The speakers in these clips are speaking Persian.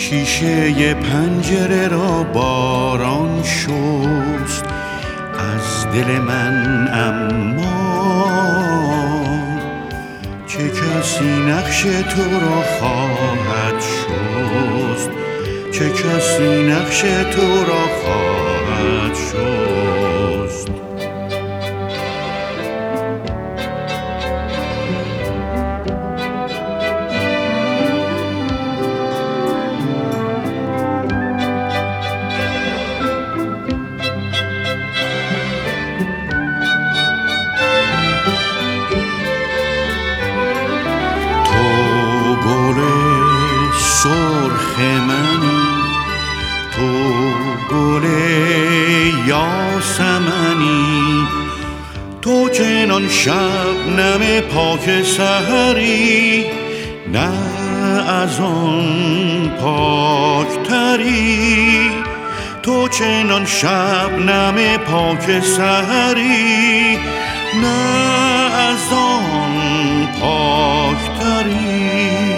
شیشه پنجره را باران شست از دل من، اما چه کسی نقش تو را خواهد شست، چه کسی نقش تو را خواهد شست. سرخ منی، تو گل یاسمنی، تو چنان شبنم پاک سحری، نه از آن پاکتری. تو چنان شبنم پاک سحری، نه از آن پاکتری.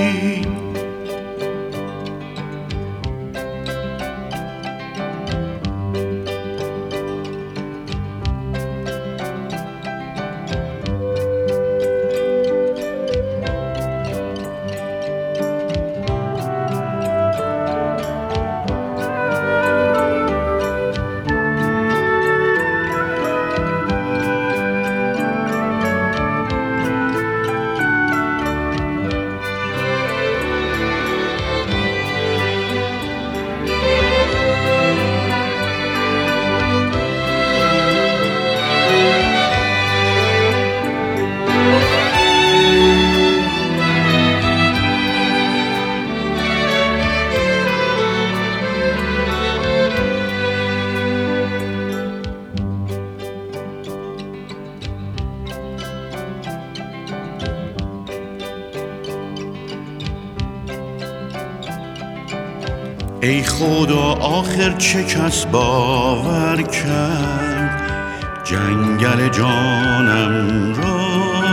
ای خدا آخر چه کس باور کرد جنگل جانم را؟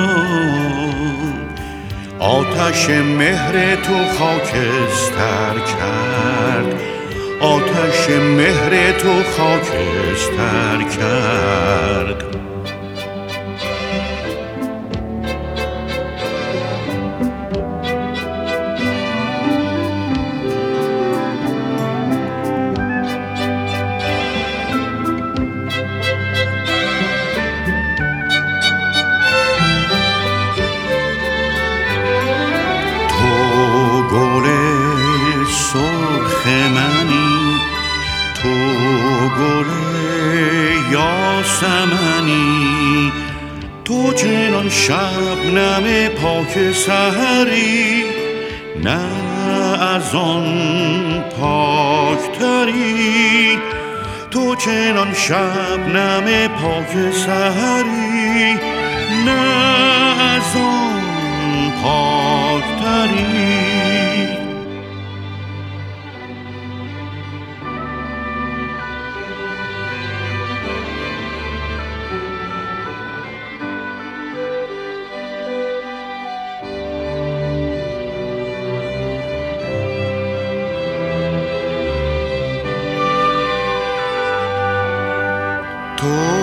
آتش مهر تو خاکستر کرد، آتش مهر تو خاکستر کرد. سرخ منی، تو گل یاسمنی، تو چنان شبنم پاک سحری، نه از آن پاکتری. تو چنان شبنم پاک سحری، نه از آن پاکتری. تو